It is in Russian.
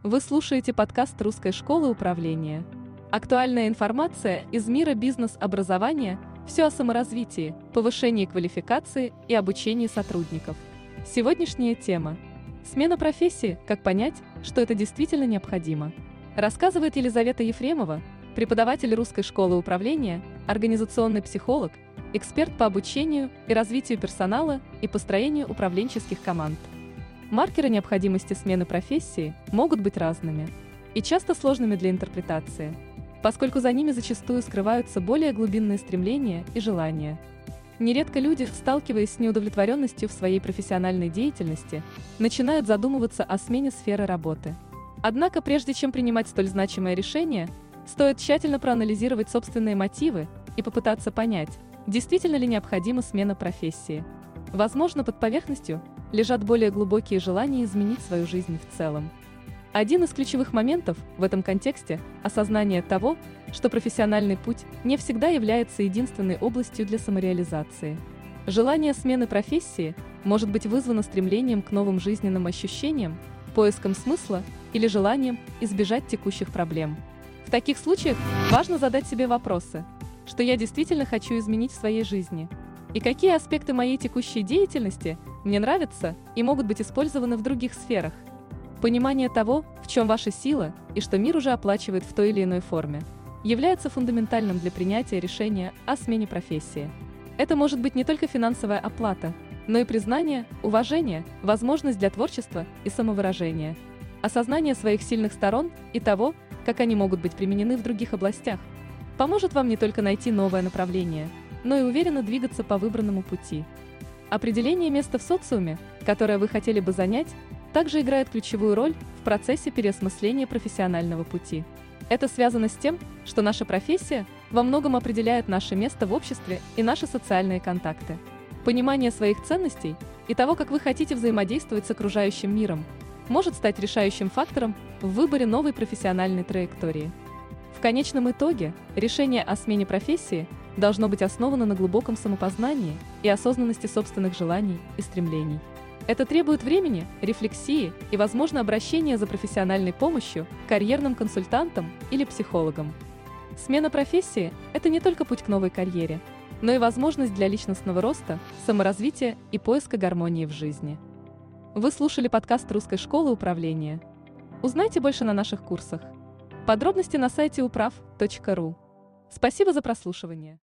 Вы слушаете подкаст Русской школы управления. Актуальная информация из мира бизнес-образования, все о саморазвитии, повышении квалификации и обучении сотрудников. Сегодняшняя тема – смена профессии, как понять, что это действительно необходимо. Рассказывает Елизавета Ефремова, преподаватель Русской школы управления, организационный психолог, эксперт по обучению и развитию персонала и построению управленческих команд. Маркеры необходимости смены профессии могут быть разными и часто сложными для интерпретации, поскольку за ними зачастую скрываются более глубинные стремления и желания. Нередко люди, сталкиваясь с неудовлетворенностью в своей профессиональной деятельности, начинают задумываться о смене сферы работы. Однако, прежде чем принимать столь значимое решение, стоит тщательно проанализировать собственные мотивы и попытаться понять, действительно ли необходима смена профессии. Возможно, под поверхностью лежат более глубокие желания изменить свою жизнь в целом. Один из ключевых моментов в этом контексте – осознание того, что профессиональный путь не всегда является единственной областью для самореализации. Желание смены профессии может быть вызвано стремлением к новым жизненным ощущениям, поиском смысла или желанием избежать текущих проблем. В таких случаях важно задать себе вопросы: что я действительно хочу изменить в своей жизни? И какие аспекты моей текущей деятельности мне нравятся и могут быть использованы в других сферах? Понимание того, в чем ваша сила и что мир уже оплачивает в той или иной форме, является фундаментальным для принятия решения о смене профессии. Это может быть не только финансовая оплата, но и признание, уважение, возможность для творчества и самовыражения, осознание своих сильных сторон и того, как они могут быть применены в других областях, поможет вам не только найти новое направление, но и уверенно двигаться по выбранному пути. Определение места в социуме, которое вы хотели бы занять, также играет ключевую роль в процессе переосмысления профессионального пути. Это связано с тем, что наша профессия во многом определяет наше место в обществе и наши социальные контакты. Понимание своих ценностей и того, как вы хотите взаимодействовать с окружающим миром, может стать решающим фактором в выборе новой профессиональной траектории. В конечном итоге, решение о смене профессии должно быть основано на глубоком самопознании и осознанности собственных желаний и стремлений. Это требует времени, рефлексии и, возможно, обращения за профессиональной помощью к карьерным консультантам или психологам. Смена профессии – это не только путь к новой карьере, но и возможность для личностного роста, саморазвития и поиска гармонии в жизни. Вы слушали подкаст Русской школы управления. Узнайте больше на наших курсах. Подробности на сайте uprav.ru. Спасибо за прослушивание.